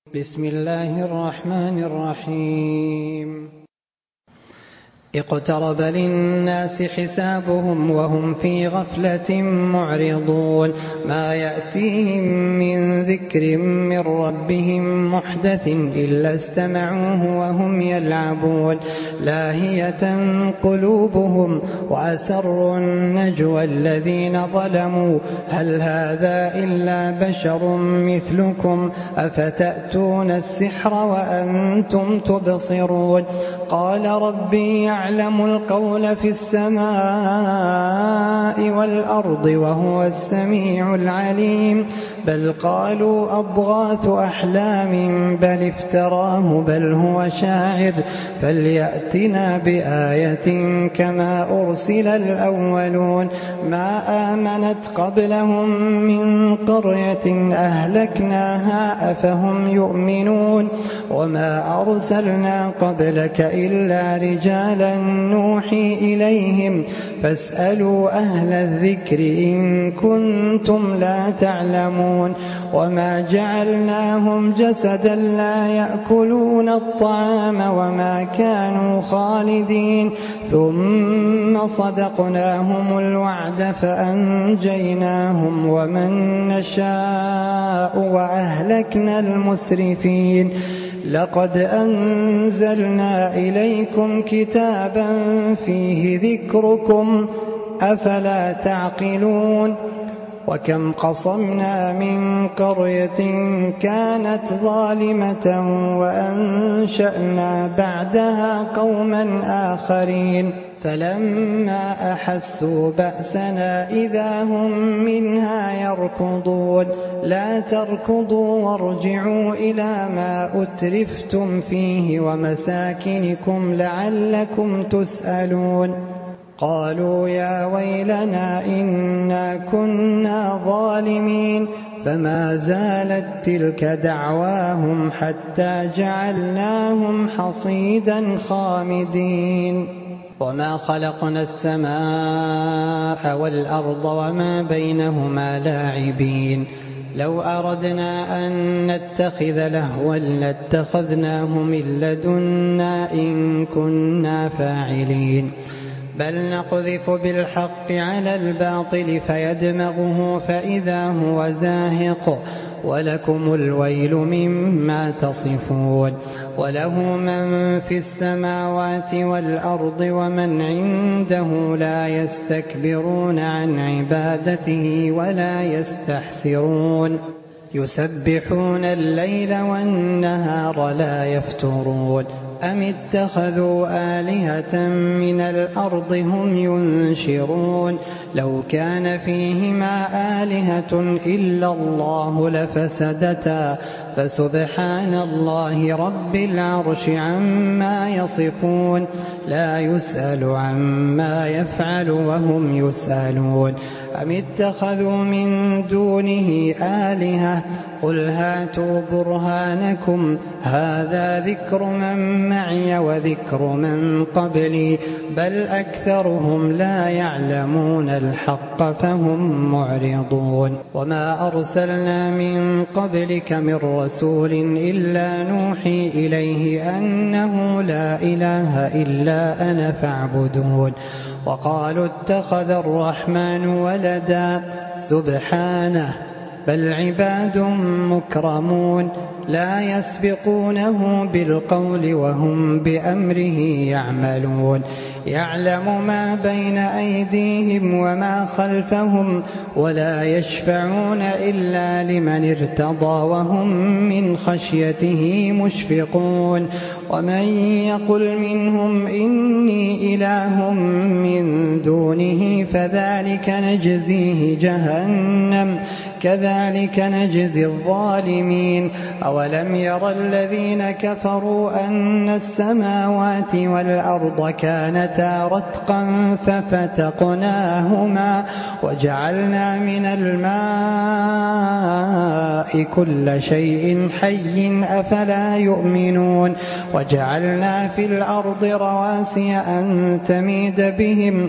بسم الله الرحمن الرحيم اقترب للناس حسابهم وهم في غفلة معرضون ما يأتيهم من ذكر من ربهم محدث إلا استمعوه وهم يلعبون لاهية قلوبهم وأسروا النجوى الذين ظلموا هل هذا إلا بشر مثلكم أفتأتون السحر وأنتم تبصرون قال ربي يعلم القول في السماء والأرض وهو السميع العليم بل قالوا أضغاث أحلام بل افتراه بل هو شاعر فليأتنا بآية كما أرسل الأولون ما آمنت قبلهم من قرية أهلكناها أفهم يؤمنون وما أرسلنا قبلك إلا رجالا نوحي إليهم فاسألوا أهل الذكر إن كنتم لا تعلمون وما جعلناهم جسدا لا يأكلون الطعام وما كانوا خالدين ثم صدقناهم الوعد فأنجيناهم ومن نشاء وأهلكنا المسرفين لقد أنزلنا إليكم كتابا فيه ذكركم أفلا تعقلون وكم قصمنا من قرية كانت ظالمة وأنشأنا بعدها قوما آخرين فلما أحسوا بأسنا إذا هم منها يركضون لا تركضوا وارجعوا إلى ما أترفتم فيه ومساكنكم لعلكم تسألون قالوا يا ويلنا إنا كنا ظالمين فما زالت تلك دعواهم حتى جعلناهم حصيدا خامدين وما خلقنا السماء والأرض وما بينهما لاعبين لو أردنا أن نتخذ لهوا لاتخذناه من لدنا إن كنا فاعلين بل نقذف بالحق على الباطل فيدمغه فإذا هو زاهق ولكم الويل مما تصفون وله من في السماوات والأرض ومن عنده لا يستكبرون عن عبادته ولا يستحسرون يسبحون الليل والنهار لا يفترون أم اتخذوا آلهة من الأرض هم ينشرون لو كان فيهما آلهة إلا الله لفسدتا فسبحان الله رب العرش عما يصفون لا يسأل عما يفعل وهم يسألون أم اتخذوا من دونه آلهة قل هاتوا برهانكم هذا ذكر من معي وذكر من قبلي بل أكثرهم لا يعلمون الحق فهم معرضون وما أرسلنا من قبلك من رسول إلا نوحي إليه أنه لا إله إلا أنا فاعبدون وقالوا اتخذ الرحمن ولدا سبحانه بل عباد مكرمون لا يسبقونه بالقول وهم بأمره يعملون يعلم ما بين أيديهم وما خلفهم ولا يشفعون إلا لمن ارتضى وهم من خشيته مشفقون ومن يقل منهم إني إله من دونه فذلك نجزيه جهنم كذلك نجزي الظالمين أولم ير الذين كفروا أن السماوات والأرض كانتا رتقا ففتقناهما وجعلنا من الماء كل شيء حي أفلا يؤمنون وجعلنا في الأرض رواسي أن تميد بهم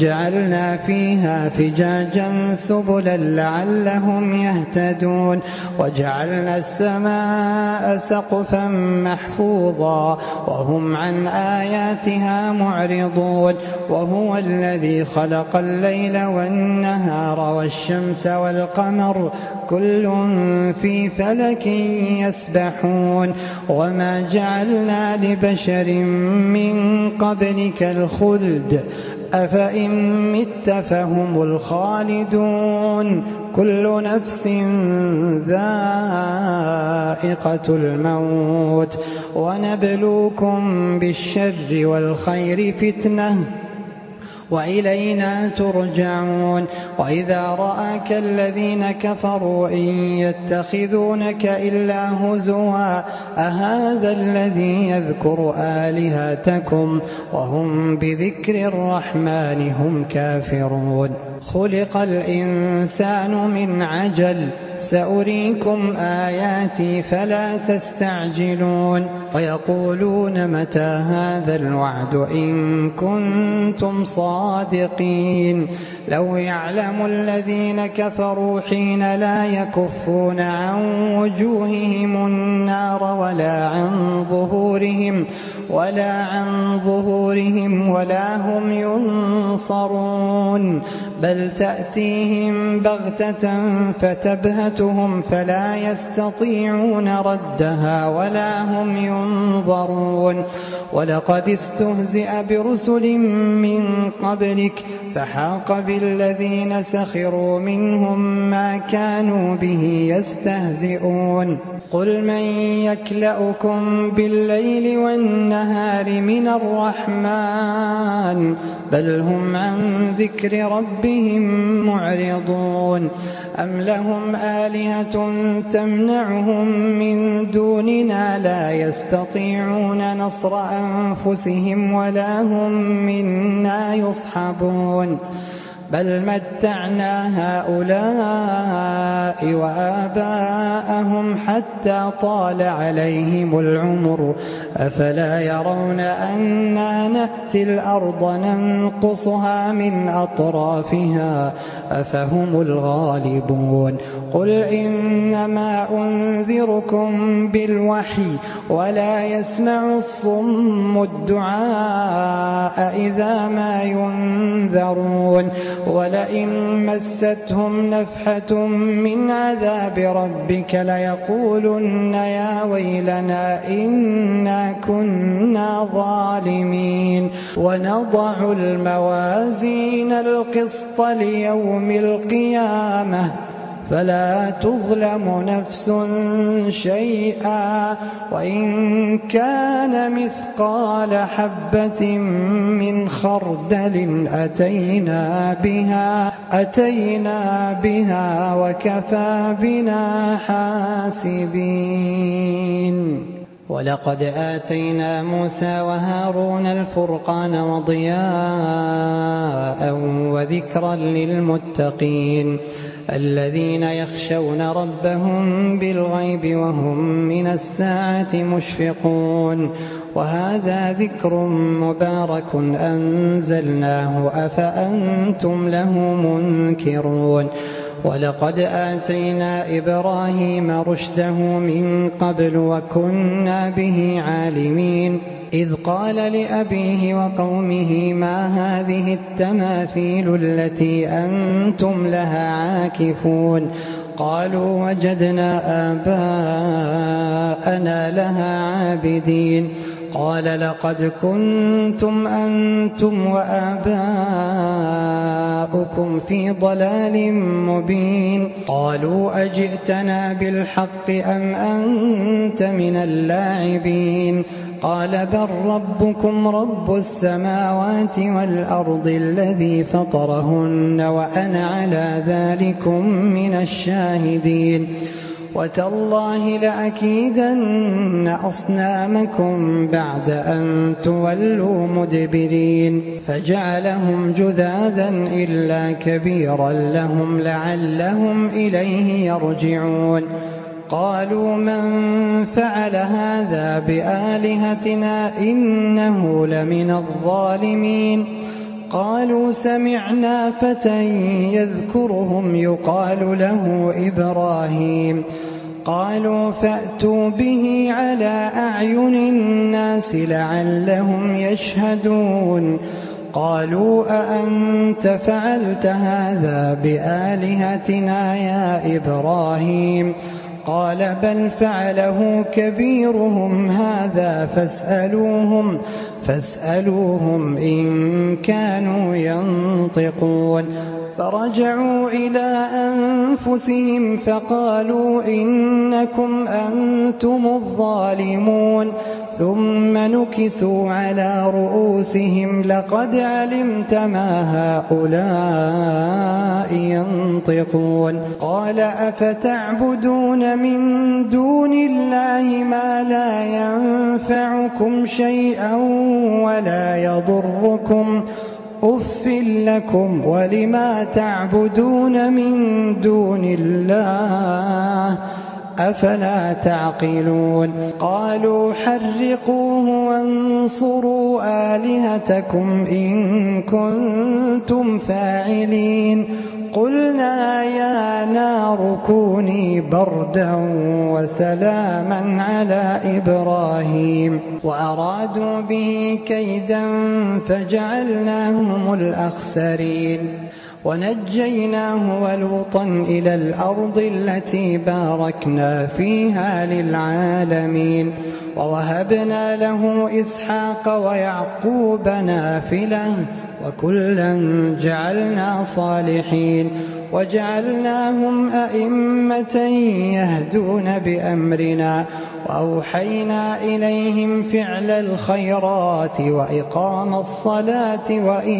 وجعلنا فيها فجاجا سبلا لعلهم يهتدون وجعلنا السماء سقفا محفوظا وهم عن آياتها معرضون وهو الذي خلق الليل والنهار والشمس والقمر كل في فلك يسبحون وما جعلنا لبشر من قبلك الخلد أفإن مت فهم الخالدون كل نفس ذائقة الموت ونبلوكم بالشر والخير فتنة وإلينا ترجعون وإذا رآك الذين كفروا إن يتخذونك إلا هزوا أهذا الذي يذكر آلهتكم وهم بذكر الرحمن هم كافرون خلق الإنسان من عجل سأريكم آياتي فلا تستعجلون ويقولون متى هذا الوعد إن كنتم صادقين لو يعلم الذين كفروا حين لا يكفون عن وجوههم النار ولا عن ظهورهم ولا هم ينصرون بل تأتيهم بغتة فتبهتهم فلا يستطيعون ردها ولا هم ينظرون ولقد استهزئ برسل من قبلك فحاق بالذين سخروا منهم ما كانوا به يستهزئون قل من يكلؤكم بالليل والنهار من الرحمن بل هم عن ذكر ربهم معرضون أم لهم آلهة تمنعهم من دوننا لا يستطيعون نصر أنفسهم ولا هم منا يصحبون بل متعنا هؤلاء وآباءهم حتى طال عليهم العمر أفلا يرون أنا نأتي الأرض ننقصها من أطرافها أفهم الغالبون قل إنما أنذركم بالوحي ولا يسمع الصم الدعاء إذا ما ينذرون ولئن مستهم نفحة من عذاب ربك ليقولن يا ويلنا إنا كنا ظالمين ونضع الموازين القسط ليوم القيامة فلا تظلم نفس شيئا وإن كان مثقال حبة من خردل أتينا بها وكفى بنا حاسبين ولقد آتينا موسى وهارون الفرقان وضياء وذكرا للمتقين الذين يخشون ربهم بالغيب وهم من الساعة مشفقون وهذا ذكر مبارك أنزلناه أفأنتم له منكرون ولقد آتينا إبراهيم رشده من قبل وكنا به عالمين إذ قال لأبيه وقومه ما هذه التماثيل التي أنتم لها عاكفون قالوا وجدنا آباءنا لها عابدين قال لقد كنتم أنتم وآباؤكم في ضلال مبين قالوا أجئتنا بالحق أم أنت من اللاعبين قال بل ربكم رب السماوات والأرض الذي فطرهن وأنا على ذلكم من الشاهدين وتالله لأكيدن أصنامكم بعد أن تولوا مدبرين فجعلهم جذاذا إلا كبيرا لهم لعلهم إليه يرجعون قالوا من فعل هذا بآلهتنا إنه لمن الظالمين قالوا سمعنا فتى يذكرهم يقال له إبراهيم قالوا فأتوا به على أعين الناس لعلهم يشهدون قالوا أأنت فعلت هذا بآلهتنا يا إبراهيم قال بل فعله كبيرهم هذا فاسألوهم إن كانوا ينطقون فرجعوا إلى أنفسهم فقالوا إنكم أنتم الظالمون ثم نكسوا على رؤوسهم لقد علمت ما هؤلاء ينطقون قال أفتعبدون من دون الله ما لا ينفعكم شيئا ولا يضركم أف لكم ولما تعبدون من دون الله أفلا تعقلون قالوا حرقوه وانصروا آلهتكم إن كنتم فاعلين قلنا يا نار كوني بردا وسلاما على إبراهيم وأرادوا به كيدا فجعلناهم الأخسرين ونجيناه ولوطا إلى الأرض التي باركنا فيها للعالمين ووهبنا له إسحاق ويعقوب نافلة وكلا جعلنا صالحين وجعلناهم أئمة يهدون بأمرنا وأوحينا إليهم فعل الخيرات وإقام الصلاة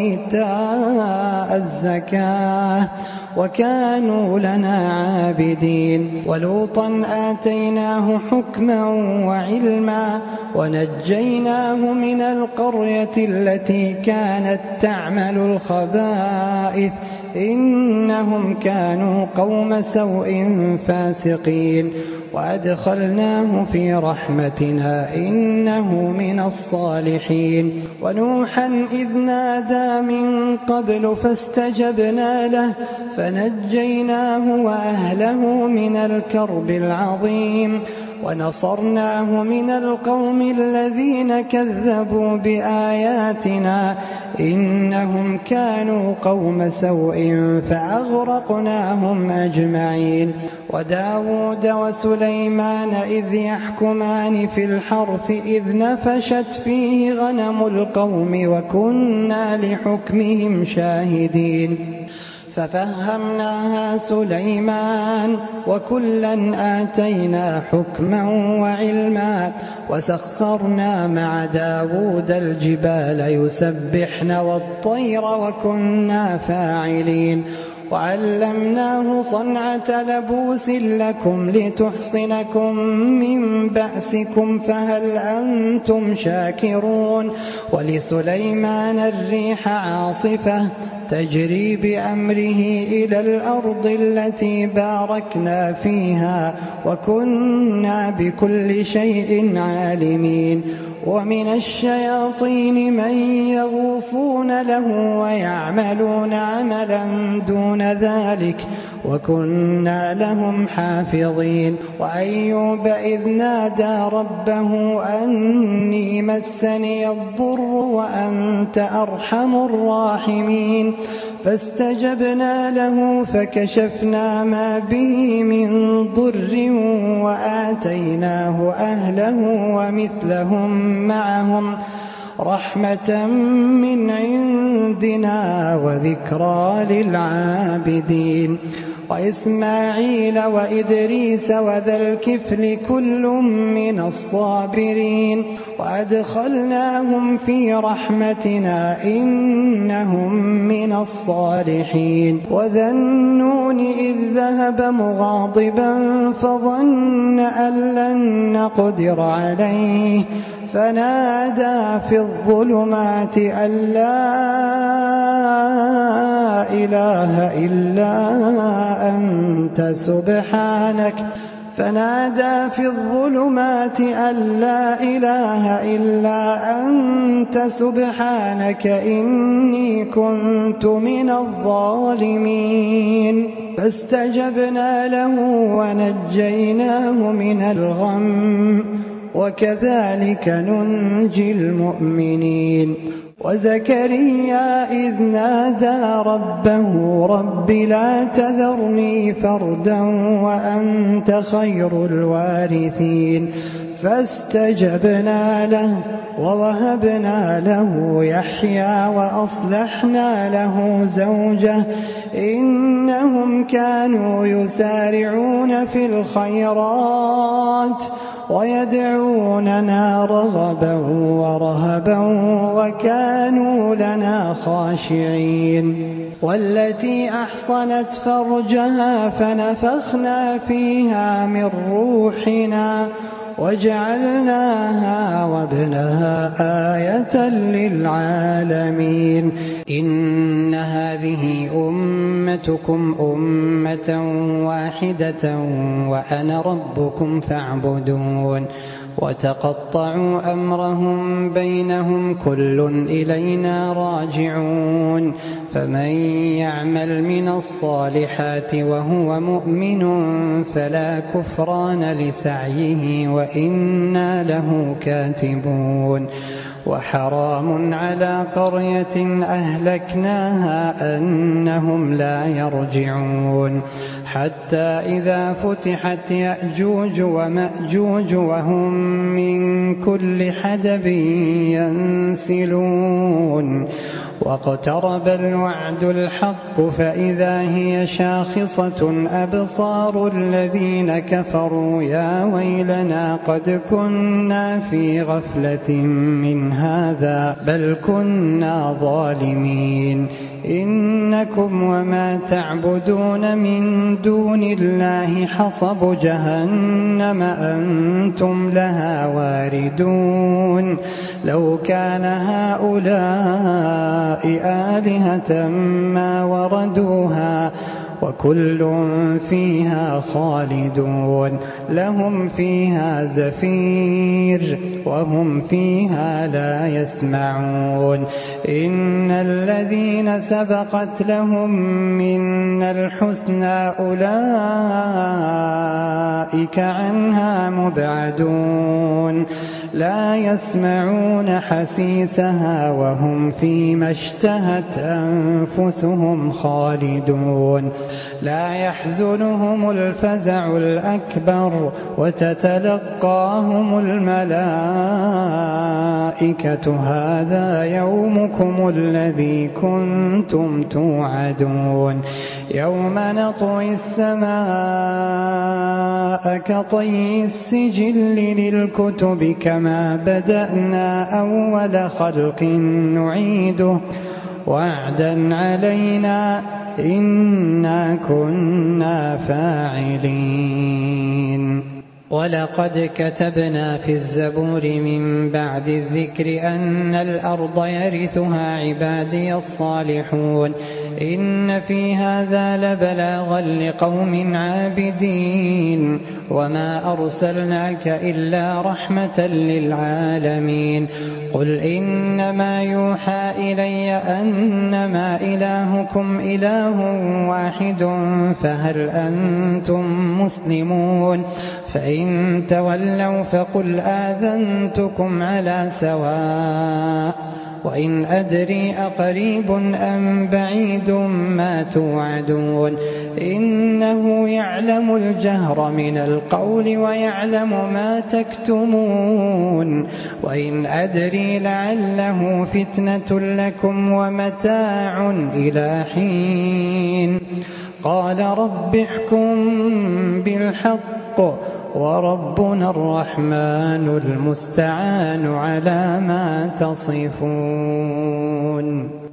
وإيتاء الزكاة وكانوا لنا عابدين ولوطا آتيناه حكما وعلما ونجيناه من القرية التي كانت تعمل الخبائث إنهم كانوا قوم سوء فاسقين وأدخلناه في رحمتنا إنه من الصالحين ونوحا إذ نادى من قبل فاستجبنا له فنجيناه وأهله من الكرب العظيم ونصرناه من القوم الذين كذبوا بآياتنا إنهم كانوا قوم سوء فأغرقناهم أجمعين وداود وسليمان إذ يحكمان في الحرث إذ نفشت فيه غنم القوم وكنا لحكمهم شاهدين ففهمناها سليمان وكلا آتينا حكما وعلما وسخرنا مع داود الجبال يسبحن والطير وكنا فاعلين وعلمناه صنعة لبوس لكم لتحصنكم من بأسكم فهل أنتم شاكرون ولسليمان الريح عاصفة تجري بأمره إلى الأرض التي باركنا فيها وكنا بكل شيء عالمين ومن الشياطين من يغوصون له ويعملون عملا دون ذلك وكنا لهم حافظين وأيوب إذ نادى ربه أني مسني الضر وأنت أرحم الراحمين فاستجبنا له فكشفنا ما به من ضر وآتيناه أهله ومثلهم معهم رحمة من عندنا وذكرى للعابدين وإسماعيل وإدريس وذا الكفل كل من الصابرين وأدخلناهم في رحمتنا إنهم من الصالحين وذا النون إذ ذهب مغاضبا فظن أن لن نقدر عليه فنادى في الظلمات أن لا إله إلا أنت سبحانك إني كنت من الظالمين. فاستجبنا له ونجيناه من الغم وكذلك ننجي المؤمنين. وزكريا إذ نادى ربه رب لا تذرني فردا وأنت خير الوارثين فاستجبنا له ووهبنا له يحيى وأصلحنا له زوجه إنهم كانوا يسارعون في الخيرات ويدعوننا رغبا ورهبا وكانوا لنا خاشعين. والتي أحصنت فرجها فنفخنا فيها من روحنا وجعلناها وابنها آية للعالمين. إن هذه أمتكم أمة واحدة وأنا ربكم فاعبدون. وتقطعوا أمرهم بينهم كل إلينا راجعون. فمن يعمل من الصالحات وهو مؤمن فلا كفران لسعيه وإنا له كاتبون. وحرام على قرية أهلكناها أنهم لا يرجعون حتى إذا فتحت يأجوج ومأجوج وهم من كل حدب ينسلون. واقترب الوعد الحق فإذا هي شاخصة أبصار الذين كفروا يا ويلنا قد كنا في غفلة من هذا بل كنا ظالمين. إنكم وما تعبدون من دون الله حصب جهنم أنتم لها واردون. لو كان هؤلاء آلهة ما وردوها وكل فيها خالدون لهم فيها زفير وهم فيها لا يسمعون. إن الذين سبقت لهم منا الحسنى أولئك عنها مبعدون لا يسمعون حسيسها وهم فيما اشتهت أنفسهم خالدون. لا يحزنهم الفزع الأكبر وتتلقاهم الملائكة هذا يومكم الذي كنتم توعدون. يوم نطوي السماء كطي السجل للكتب كما بدأنا أول خلق نعيده وعدا علينا إنا كنا فاعلين. ولقد كتبنا في الزبور من بعد الذكر أن الأرض يرثها عبادي الصالحون. إن في هذا لبلاغا لقوم عابدين. وما أرسلناك إلا رحمة للعالمين. قل إنما يوحى إلي أنما إلهكم إله واحد فهل أنتم مسلمون؟ فإن تولوا فقل آذنتكم على سواء. وإن أدري أقريب أم بعيد ما توعدون إنه يعلم الجهر من القول ويعلم ما تكتمون. وإن أدري لعله فتنة لكم ومتاع إلى حين. قال رب احكم بالحق وربنا الرحمن المستعان على ما تصفون.